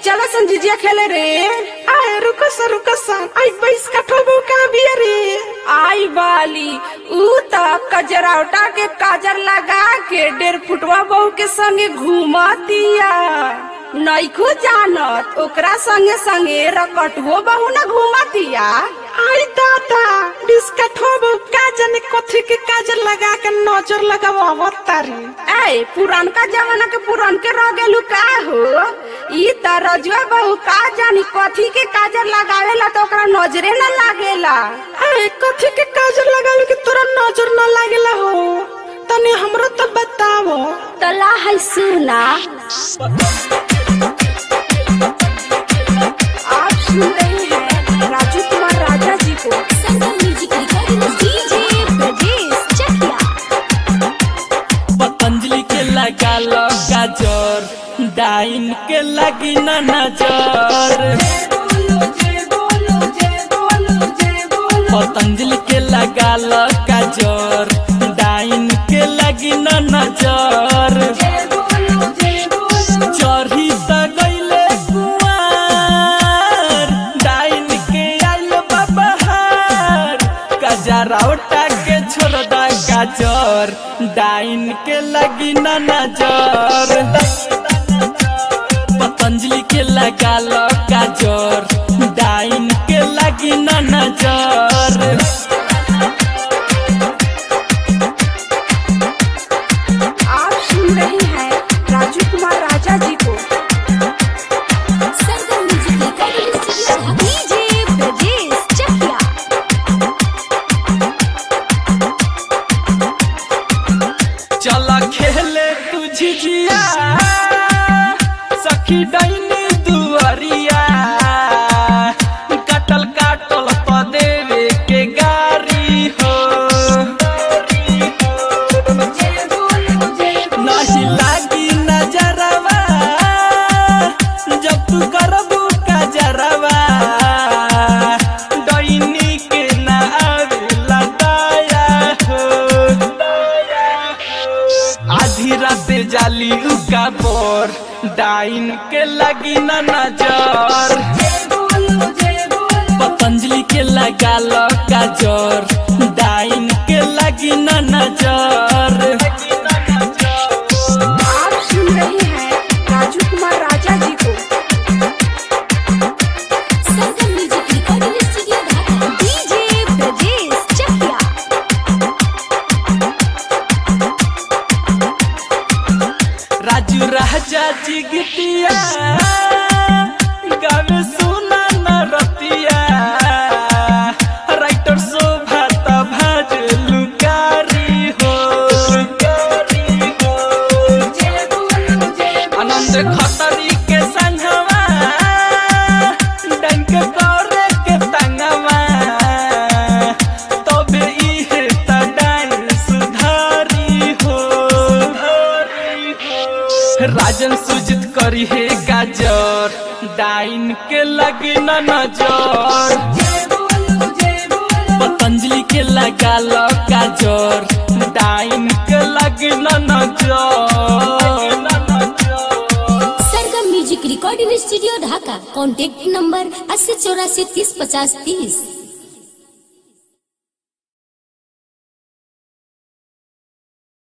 चला संजीजिया खेले रे। आए रुको सन आई 22 काठो बहू कहाँ बिया रे। आई बाली ऊ त कजरावटा के काजर लगा के 1.5 फुटवा बहू के संगे घूमतिया। नइखो जानत ओकरा संगे संगे रकटुओ बहू न घूमतिया। आई दादा 20 काठो बहू का जाने कथी के काजर लगा के नजर लगावत तारी। ए पुरानका जमाना के पुरान के रह गेलू का हो। ई त रजुआ बहू का जानी कथी के काजर लगावेला तो ओकरा नजरे न लागेला। ए कथी के काजर लगालू कि तोरा नजर न लागेला हो तनी हमरो तो बतावो। तला है सुना। आप सुन रहे हैं राजू कुमार राजा जी को। पतंजलि के लगा लो गाजर डाइन के लगी न नजर। पतंजलि के लगा लो गाजर डाइन के लगी न नजर। चढ़ी त गईले कुआर डाइन के आइल बबहार। गजरावटा के छोड़ दा गाजर डाइन के लगी न नजर। पतंजलि के लगा लो गाजर डाइन के लगी न नजर। आप सुन रहे हैं राजू कुमार राजा जी को। चला खेले तू झिझिया सखी डाइनी दुआरिया। काटल काटल प देवे के गारी हो। नहीं लागी नजरवा जब तू करबू काजरवा। डाइनी के ना आवेला दया हो। आधी रात जाली उका पर डाइन के लगी न नजर। पतंजलि के लगा लो गाजर डाइन के लगी न नजर। आप सुन रहे हैं राजू कुमार राजा जी को। राजू राजा जी गीतिया गावे सुना न रतिया। राइटर शोभा त भाज लुकारी हो। आनंद खतरी के संगवा डंक करे के तंगवा। तबे इहे त डाइन सुधारी हो। राजन सुजित करी है गाजर डाइन के लगी न नजर। पतंजलि के लगा लो गाजर डाइन के लगी न नजर। Sargam music recording studio Dhaka. Contact number 8084 30 50 30।